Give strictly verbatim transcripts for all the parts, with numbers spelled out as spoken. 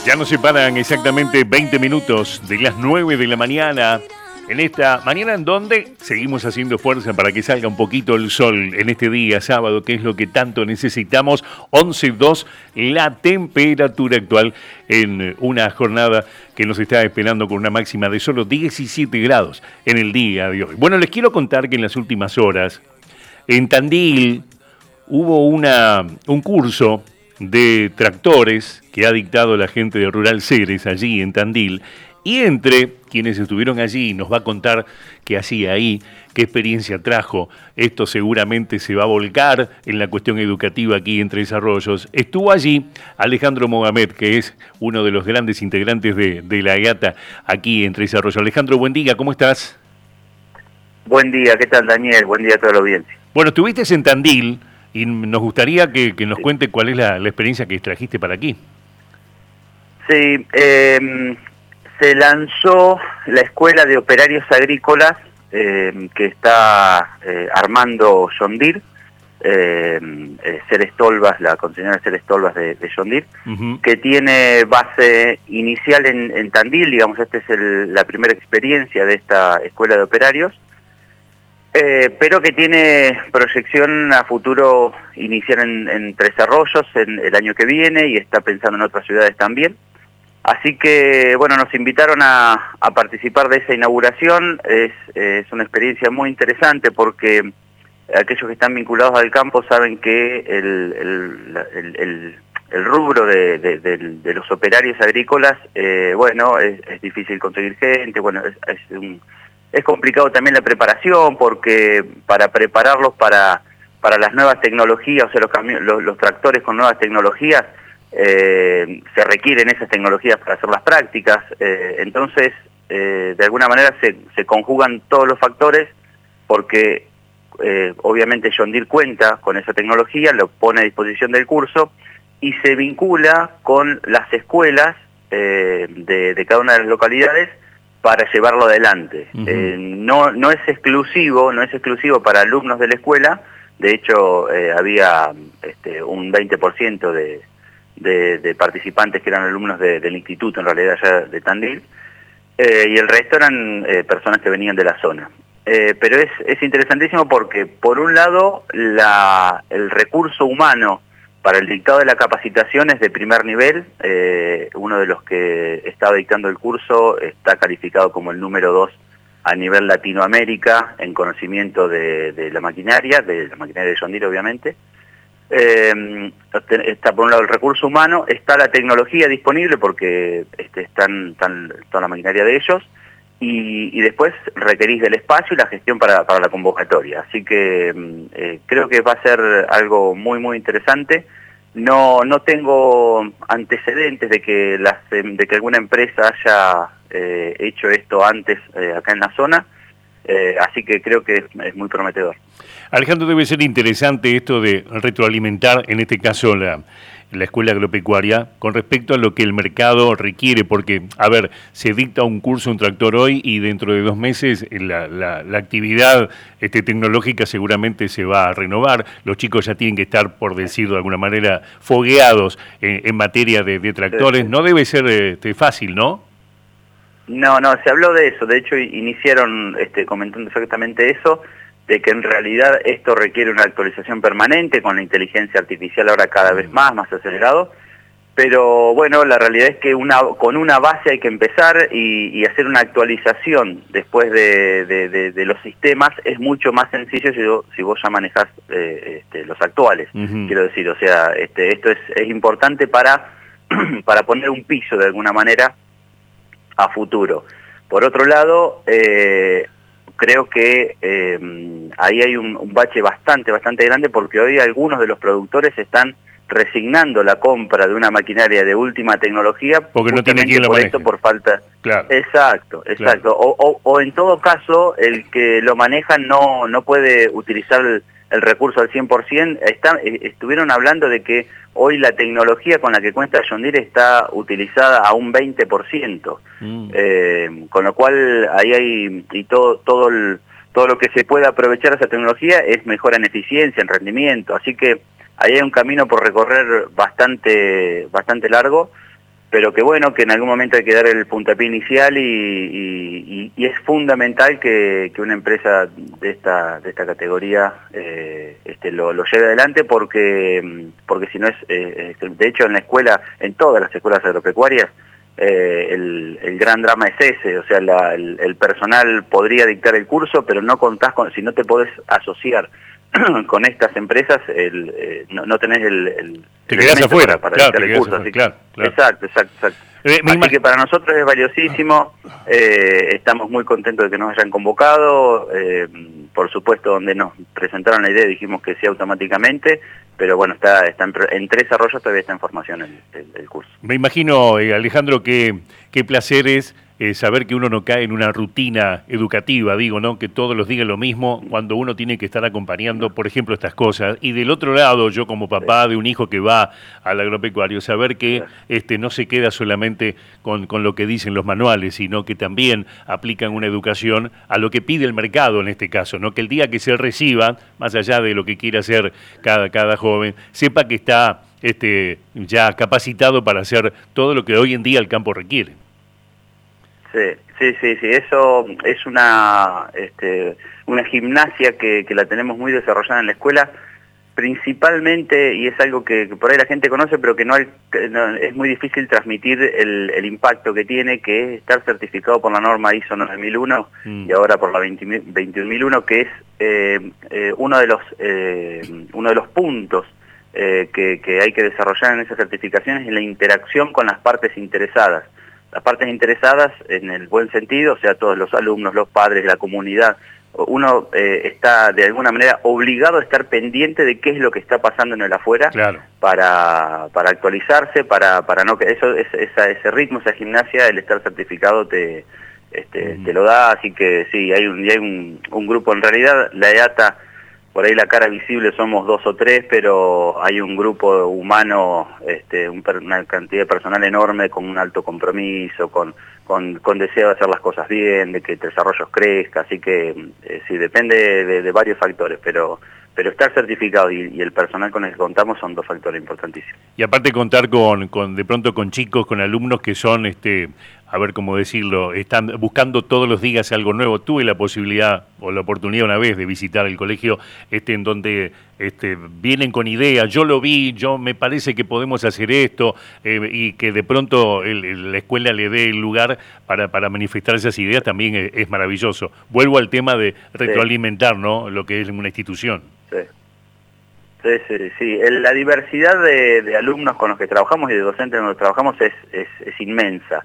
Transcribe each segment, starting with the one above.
Ya nos separan exactamente veinte minutos de las nueve de la mañana. En esta mañana en donde seguimos haciendo fuerza para que salga un poquito el sol en este día sábado, que es lo que tanto necesitamos. once dos la temperatura actual en una jornada que nos está esperando con una máxima de solo diecisiete grados en el día de hoy. Bueno, les quiero contar que en las últimas horas en Tandil hubo una, un curso de tractores que ha dictado la gente de Rural Ceres allí en Tandil, y entre quienes estuvieron allí nos va a contar qué hacía ahí, qué experiencia trajo. Esto seguramente se va a volcar en la cuestión educativa aquí en Tres Arroyos. Estuvo allí Alejandro Mohamed, que es uno de los grandes integrantes de, de la E A T A aquí en Tres Arroyos. Alejandro, buen día, ¿cómo estás? Buen día, ¿qué tal, Daniel? Buen día a toda la audiencia. Bueno, estuviste en Tandil y nos gustaría que, que nos cuente cuál es la, la experiencia que trajiste para aquí. Sí, eh, se lanzó la Escuela de Operarios Agrícolas eh, que está eh, armando John Deere, eh, eh, Ceres Tolbas, la concesionaria Ceres Tolbas de, de John Deere, uh-huh. que tiene base inicial en, en Tandil. Digamos, esta es el, la primera experiencia de esta Escuela de Operarios. Eh, pero que tiene proyección a futuro iniciar en, en Tres Arroyos en el año que viene y está pensando en otras ciudades también. Así que, bueno, nos invitaron a, a participar de esa inauguración. Es, es una experiencia muy interesante porque aquellos que están vinculados al campo saben que el, el, el, el, el rubro de, de, de, de los operarios agrícolas, eh, bueno, es, es difícil conseguir gente, bueno, es, es un... Es complicado también la preparación porque para prepararlos para, para las nuevas tecnologías, o sea, los, cami- los, los tractores con nuevas tecnologías, eh, se requieren esas tecnologías para hacer las prácticas. Eh, entonces, eh, de alguna manera se, se conjugan todos los factores porque eh, obviamente John Deere cuenta con esa tecnología, lo pone a disposición del curso y se vincula con las escuelas eh, de, de cada una de las localidades para llevarlo adelante. Uh-huh. Eh, no, no es exclusivo, no es exclusivo para alumnos de la escuela. De hecho, eh, había este, un veinte por ciento de, de, de participantes que eran alumnos de, del instituto, en realidad ya de Tandil, eh, y el resto eran eh, personas que venían de la zona. Eh, pero es, es interesantísimo porque, por un lado, la, el recurso humano para el dictado de la capacitación es de primer nivel. Eh, uno de los que estaba dictando el curso está calificado como el número dos a nivel Latinoamérica en conocimiento de, de la maquinaria, de la maquinaria de John Deere, obviamente. Eh, está por un lado el recurso humano, está la tecnología disponible porque este, están, están toda la maquinaria de ellos, y, y después requerís del espacio y la gestión para, para la convocatoria. Así que eh, creo que va a ser algo muy muy interesante. No no tengo antecedentes de que las de que alguna empresa haya eh, hecho esto antes eh, acá en la zona, eh, así que creo que es, es muy prometedor. Alejandro, debe ser interesante esto de retroalimentar, en este caso la, la escuela agropecuaria, con respecto a lo que el mercado requiere, porque, a ver, se dicta un curso, un tractor hoy, y dentro de dos meses la, la, la actividad este, tecnológica seguramente se va a renovar. Los chicos ya tienen que estar, por decirlo de alguna manera, fogueados en, en materia de, de tractores. Sí. No debe ser este, fácil, ¿no? No, no, se habló de eso. De hecho, iniciaron este, comentando exactamente eso, de que en realidad esto requiere una actualización permanente con la inteligencia artificial ahora cada vez más, más acelerado, pero bueno, la realidad es que una, con una base hay que empezar y, y hacer una actualización después de, de, de, de los sistemas es mucho más sencillo si, si vos ya manejás eh, este, los actuales, uh-huh. quiero decir, o sea, este, esto es, es importante para, para poner un piso de alguna manera a futuro. Por otro lado, eh, creo que eh, ahí hay un, un bache bastante, bastante grande porque hoy algunos de los productores están resignando la compra de una maquinaria de última tecnología porque no tiene quien lo por maneje. Esto, por falta. Claro. Exacto, exacto. Claro. O, o, o en todo caso, el que lo maneja no, no puede utilizar el, el recurso al cien por ciento. Está, estuvieron hablando de que hoy la tecnología con la que cuenta John Deere está utilizada a un veinte por ciento. Mm. Eh, con lo cual ahí hay, y todo, todo, el, todo lo que se pueda aprovechar de esa tecnología es mejora en eficiencia, en rendimiento. Así que ahí hay un camino por recorrer bastante, bastante largo, pero que bueno, que en algún momento hay que dar el puntapié inicial y, y, y es fundamental que, que una empresa de esta de esta categoría eh, este, lo, lo lleve adelante porque porque si no es, eh, de hecho en la escuela, en todas las escuelas agropecuarias, eh, el, el gran drama es ese, o sea, la, el, el personal podría dictar el curso, pero no contás con, si no te podés asociar con estas empresas, el, eh, no, no tenés el, el te quedás afuera para, para claro, dictar el curso, así que, claro, claro. exacto, exacto, exacto. Eh, así que para nosotros es valiosísimo, eh, estamos muy contentos de que nos hayan convocado, eh, por supuesto donde nos presentaron la idea dijimos que sí automáticamente, pero bueno, está, está en, en tres arroyos todavía está en formación el, el, el curso. Me imagino, eh, Alejandro, que qué placer es Eh, saber que uno no cae en una rutina educativa, digo, ¿no? Que todos los días lo mismo, cuando uno tiene que estar acompañando, por ejemplo, estas cosas. Y del otro lado, yo como papá de un hijo que va al agropecuario, saber que este, no se queda solamente con, con lo que dicen los manuales, sino que también aplican una educación a lo que pide el mercado en este caso, ¿no? Que el día que se reciba, más allá de lo que quiera hacer cada, cada joven, sepa que está este, ya capacitado para hacer todo lo que hoy en día el campo requiere. Sí, sí, sí, sí, eso es una, este, una gimnasia que, que la tenemos muy desarrollada en la escuela, principalmente, y es algo que, que por ahí la gente conoce, pero que no, hay, que no es muy difícil transmitir el, el impacto que tiene, que es estar certificado por la norma I S O nueve mil uno mm. y ahora por la veintiún mil uno, que es eh, eh, uno de los eh, uno de los puntos eh, que, que hay que desarrollar en esas certificaciones, es la interacción con las partes interesadas. Las partes interesadas en el buen sentido, o sea, todos los alumnos, los padres, la comunidad, uno eh, está de alguna manera obligado a estar pendiente de qué es lo que está pasando en el afuera, claro, para, para actualizarse, para, para no que eso, esa, ese ritmo, esa gimnasia, el estar certificado te, este, mm. te lo da, así que sí, hay un, hay un, un grupo, en realidad la E A T A, por ahí la cara visible somos dos o tres, pero hay un grupo humano, este, un, una cantidad de personal enorme con un alto compromiso, con, con, con deseo de hacer las cosas bien, de que el desarrollo crezca, así que eh, sí, depende de, de varios factores, pero pero estar certificado y, y el personal con el que contamos son dos factores importantísimos. Y aparte contar con, con de pronto con chicos, con alumnos que son, este, a ver cómo decirlo, están buscando todos los días algo nuevo. Tuve la posibilidad o la oportunidad una vez de visitar el colegio este, en donde este, vienen con ideas, yo lo vi, yo me parece que podemos hacer esto, eh, y que de pronto el, el, la escuela le dé el lugar para, para manifestar esas ideas también es, es maravilloso. Vuelvo al tema de retroalimentar, ¿no?, lo que es una institución. Sí, sí, sí, sí. El, la diversidad de, de alumnos con los que trabajamos y de docentes con los que trabajamos es, es, es inmensa.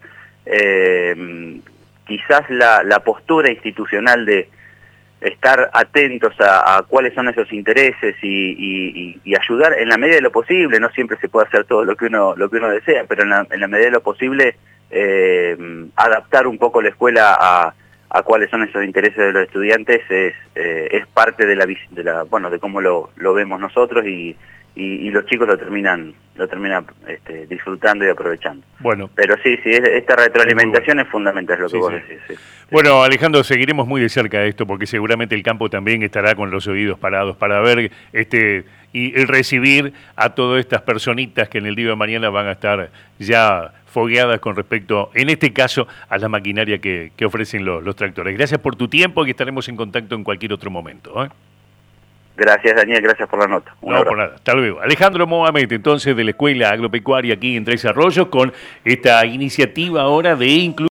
Eh, quizás la, la postura institucional de estar atentos a, a cuáles son esos intereses y, y, y ayudar en la medida de lo posible, no siempre se puede hacer todo lo que uno, lo que uno desea, pero en la, en la medida de lo posible eh, adaptar un poco la escuela a a cuáles son esos intereses de los estudiantes es eh, es parte de la, de la bueno de cómo lo, lo vemos nosotros y, y, y los chicos lo terminan lo terminan este, disfrutando y aprovechando. Bueno, pero sí, sí, esta retroalimentación es, es fundamental, es lo que sí, vos sí. decís. Sí. Bueno, Alejandro, seguiremos muy de cerca esto porque seguramente el campo también estará con los oídos parados para ver este y recibir a todas estas personitas que en el día de mañana van a estar ya fogueadas con respecto, en este caso, a la maquinaria que, que ofrecen los, los tractores. Gracias por tu tiempo y estaremos en contacto en cualquier otro momento, ¿eh? Gracias, Daniel, gracias por la nota. Un no, abrazo. Por nada. Hasta luego. Alejandro Mohamed, entonces, de la Escuela Agropecuaria aquí en Tres Arroyos, con esta iniciativa ahora de incluir